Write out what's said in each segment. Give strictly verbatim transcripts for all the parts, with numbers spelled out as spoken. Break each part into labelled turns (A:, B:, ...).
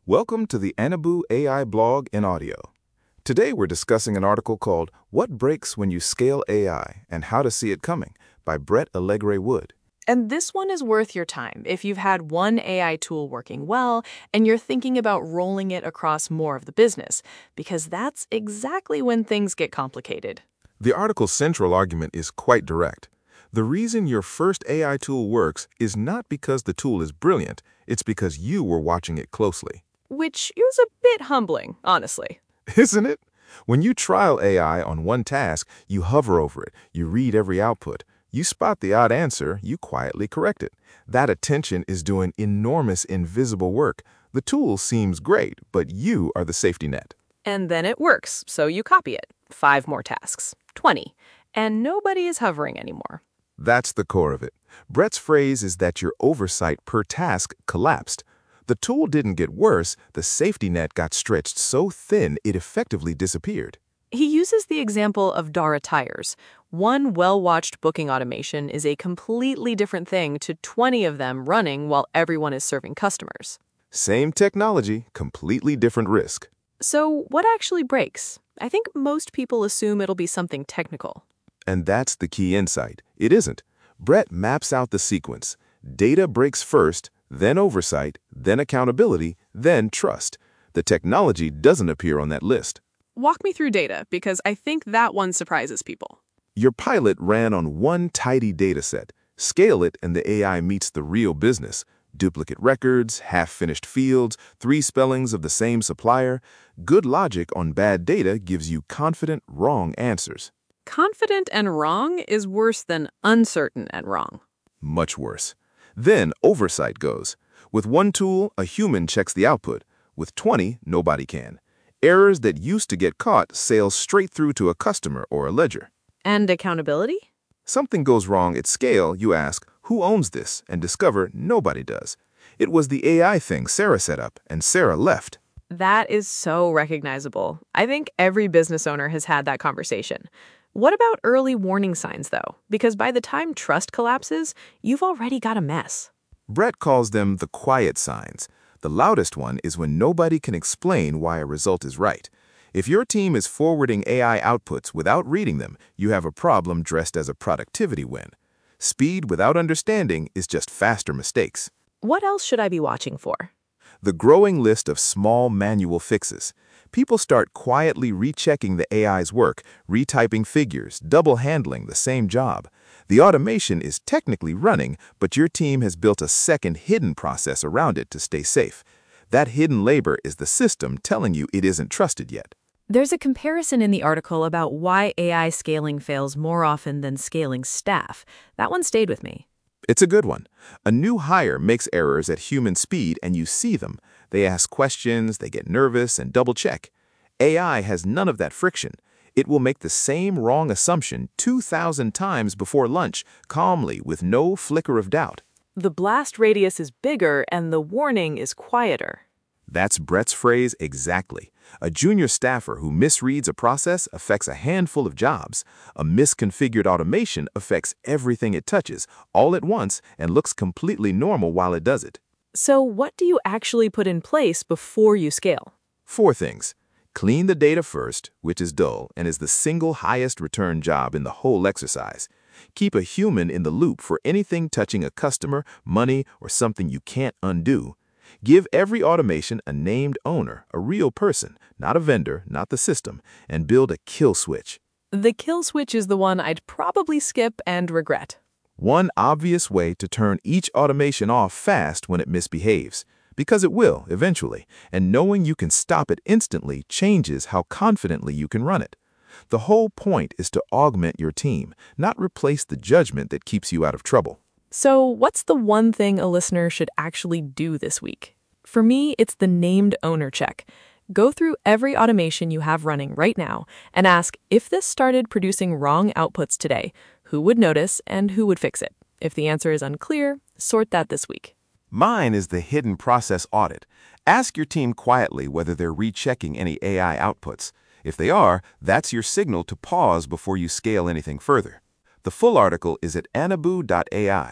A: Welcome to the Anabu A I blog in audio. Today we're discussing an article called What Breaks When You Scale A I and How to See It Coming by Brett Allegre Wood.
B: And this one is worth your time if you've had one A I tool working well and you're thinking about rolling it across more of the business, because that's exactly when things get complicated.
A: The article's central argument is quite direct. The reason your first A I tool works is not because the tool is brilliant, it's because you were watching it closely.
B: Which is a bit humbling, honestly.
A: Isn't it? When you trial A I on one task, you hover over it, you read every output, you spot the odd answer, you quietly correct it. That attention is doing enormous invisible work. The tool seems great, but you are the safety net.
B: And then it works, so you copy it. Five more tasks, twenty, and nobody is hovering anymore.
A: That's the core of it. Brett's phrase is that your oversight per task collapsed. The tool didn't get worse, the safety net got stretched so thin it effectively disappeared.
B: He uses the example of Dara Tires. One well-watched booking automation is a completely different thing to twenty of them running while everyone is serving customers.
A: Same technology, completely different risk.
B: So what actually breaks? I think most people assume it'll be something technical.
A: And that's the key insight. It isn't. Brett maps out the sequence. Data breaks first, then oversight, then accountability, then trust. The technology doesn't appear on that list.
B: Walk me through data, because I think that one surprises people.
A: Your pilot ran on one tidy data set. Scale it and the A I meets the real business. Duplicate records, half-finished fields, three spellings of the same supplier. Good logic on bad data gives you confident, wrong answers.
B: Confident and wrong is worse than uncertain and wrong.
A: Much worse. Then oversight goes. With one tool, a human checks the output. With twenty, nobody can. Errors that used to get caught sail straight through to a customer or a ledger.
B: And accountability?
A: Something goes wrong at scale, you ask, who owns this? And discover nobody does. It was the A I thing Sarah set up, and Sarah left.
B: That is so recognizable. I think every business owner has had that conversation. What about early warning signs, though? Because by the time trust collapses, you've already got a mess.
A: Brett calls them the quiet signs. The loudest one is when nobody can explain why a result is right. If your team is forwarding A I outputs without reading them, you have a problem dressed as a productivity win. Speed without understanding is just faster mistakes.
B: What else should I be watching for?
A: The growing list of small manual fixes. People start quietly rechecking the A I's work, retyping figures, double-handling the same job. The automation is technically running, but your team has built a second hidden process around it to stay safe. That hidden labor is the system telling you it isn't trusted yet.
B: There's a comparison in the article about why A I scaling fails more often than scaling staff. That one stayed with me.
A: It's a good one. A new hire makes errors at human speed and you see them. They ask questions, they get nervous, and double-check. A I has none of that friction. It will make the same wrong assumption two thousand times before lunch, calmly, with no flicker of doubt.
B: The blast radius is bigger and the warning is quieter.
A: That's Brett's phrase exactly. A junior staffer who misreads a process affects a handful of jobs. A misconfigured automation affects everything it touches, all at once, and looks completely normal while it does it.
B: So what do you actually put in place before you scale?
A: Four things. Clean the data first, which is dull and is the single highest return job in the whole exercise. Keep a human in the loop for anything touching a customer, money, or something you can't undo. Give every automation a named owner, a real person, not a vendor, not the system, and build a kill switch.
B: The kill switch is the one I'd probably skip and regret.
A: One obvious way to turn each automation off fast when it misbehaves, because it will eventually, and knowing you can stop it instantly changes how confidently you can run it. The whole point is to augment your team, not replace the judgment that keeps you out of trouble.
B: So what's the one thing a listener should actually do this week? For me, it's the named owner check. Go through every automation you have running right now and ask, if this started producing wrong outputs today, who would notice and who would fix it? If the answer is unclear, sort that this week.
A: Mine is the hidden process audit. Ask your team quietly whether they're rechecking any A I outputs. If they are, that's your signal to pause before you scale anything further. The full article is at anabu dot A I.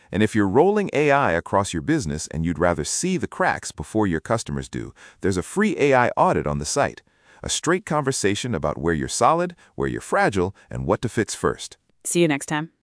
A: And if you're rolling A I across your business and you'd rather see the cracks before your customers do, there's a free A I audit on the site. A straight conversation about where you're solid, where you're fragile, and what to fix first.
B: See you next time.